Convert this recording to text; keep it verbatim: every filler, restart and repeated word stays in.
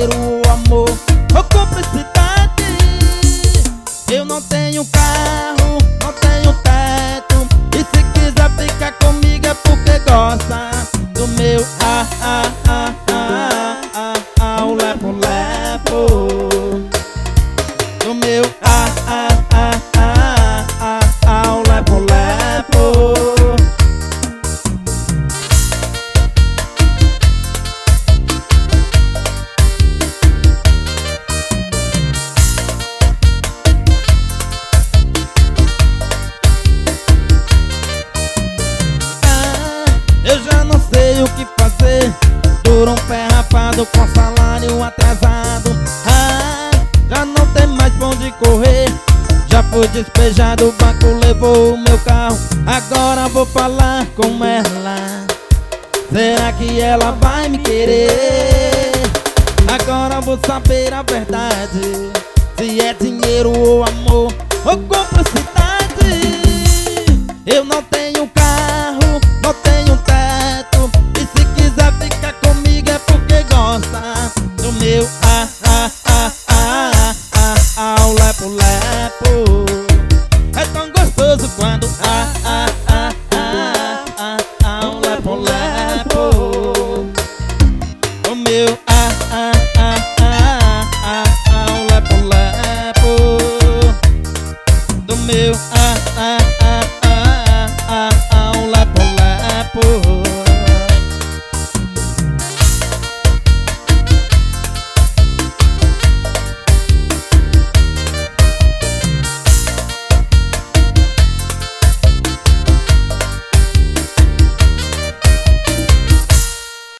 dinheiro ou amor ou cumplicidade. Eu não tenho carro, não tenho teto, e se quiser ficar comigo é porque gosta do meu ah, ah, ah, ah, ah, ah, o lepo-lepo. Do meu ah, ah, ah, ah, ah, ah, o lepo-lepo. Eu já não sei o que fazer, duro um pé rapado com salário atrasado. Ah, já não tem mais pra onde correr, já fui despejado, o banco levou o meu carro. Agora vou falar com ela, será que ela vai me querer? Agora vou saber a verdade, se é dinheiro ou amor ou cumplicidade. Eu não tenho carro, não tenho teto, e se quiser ficar comigo é porque gosta do meu ah, ah, ah, ah, ah, ah, o lepo-lepo. É tão gostoso quando ah, ah, ah, ah, ah, ah, o lepo-lepo. O meu ah, ah, ah, ah, ah, ah, o lepo-lepo. Do meu ah, ah, ah.